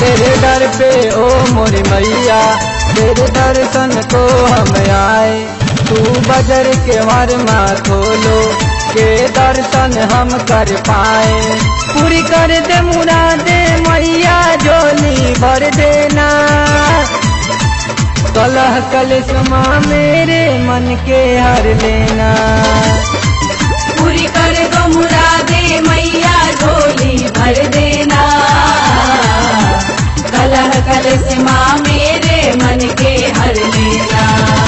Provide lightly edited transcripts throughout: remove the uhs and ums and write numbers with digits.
तेरे दर पे ओ मोरी मैया तेरे दर्शन को हम आए, तू बजर के वरमा खोलो के दर्शन हम कर पाए। पूरी कर दे मुरादे मैया झोली भर देना, कलह कलिस्मा मेरे मन के हर लेना। पूरी कर दो मुरादे मैया झोली भर देना, कलह कलिस्मा मेरे मन के हर लेना।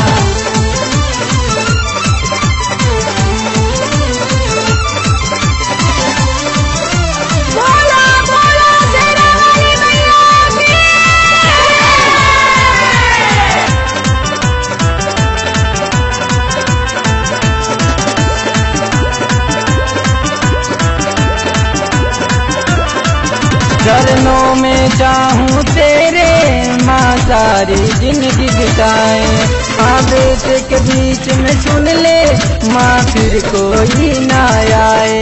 चरणों में चाहूँ तेरे माँ सारी जिंदगी बिताए, माँ बेटे के बीच में सुन ले माँ फिर कोई ना आए।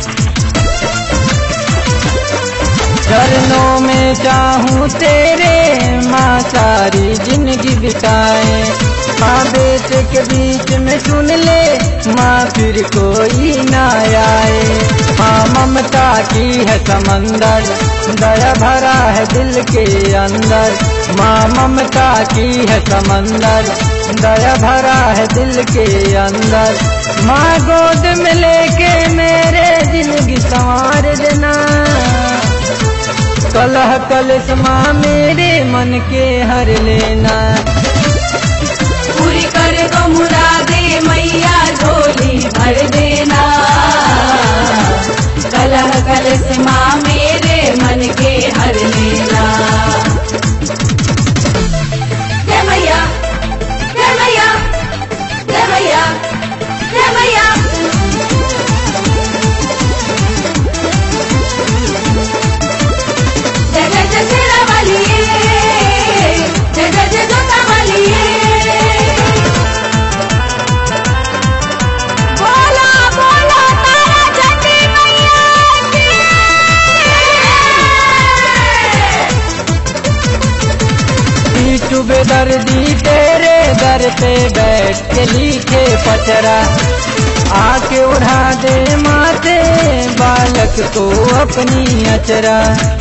चरणों में चाहूँ तेरे माँ सारी जिंदगी बिताए, माँ बेटे के बीच में सुन ले माँ फिर कोई ना आए। माँ ममता की है समंदर दया भरा है दिल के अंदर, माँ ममता की है समंदर दया भरा है दिल के अंदर। माँ गोद में लेके मेरे जिंदगी संवार देना, कलह कलिस्मा मेरे मन के हर लेना। पूरी कर दो मुरादे मैया झोली भर देना, कलह कलिस्मा मेरे मन के हर लेना। जय मैया जय मैया जय मैया जय मैया। जय जय जय शेरा वाली, जय जय जय जोता वाली, बोला बोला तारा चंडी मैया की। पीछू बेदर्दी तेरे दर पे बैठ के लिखे पचरा, आके उड़ा दे माते बालक को अपनी अचरा।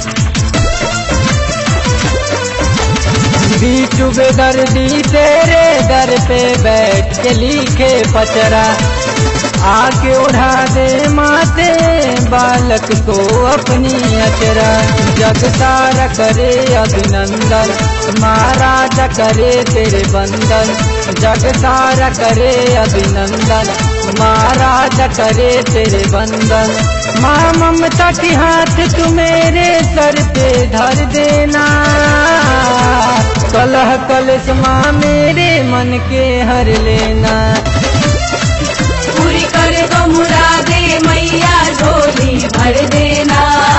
बीचू बेदर्दी तेरे दर पे बैठ के लिखे पचरा, आके उड़ा दे माते बालक को अपनी अचरा। जग सारा करे अभिनंदन महाराज करे तेरे बंदन, जग सारा करे अभिनंदन महाराज करे तेरे बंदन। माँ ममता की हाथ तू मेरे सर पे धर देना, कलह कलिस्मा मेरे मन के हर लेना। पूरी कर दो मुरादे मैया झोली भर देना,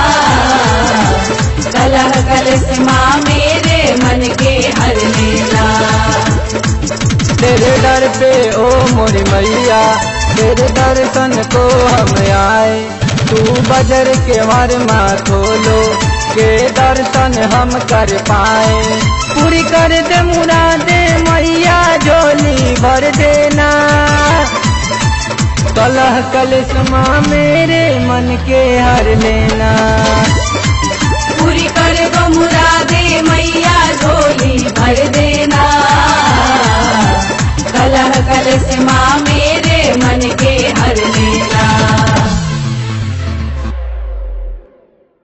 कलह कलिस्मा मेरे मन के हर लेना। तेरे दर पे ओ मोरी मैया तेरे दर्शन को हम आए, तू बजर के वरमा खोलो के दर्शन हम कर पाए। पूरी कर दे मुरादे मैया झोली भर देना, कलह कलिस्मा मेरे मन के हर लेना। पूरी कर दो मुरादे मैया झोली भर देना, कलह कलिस्मा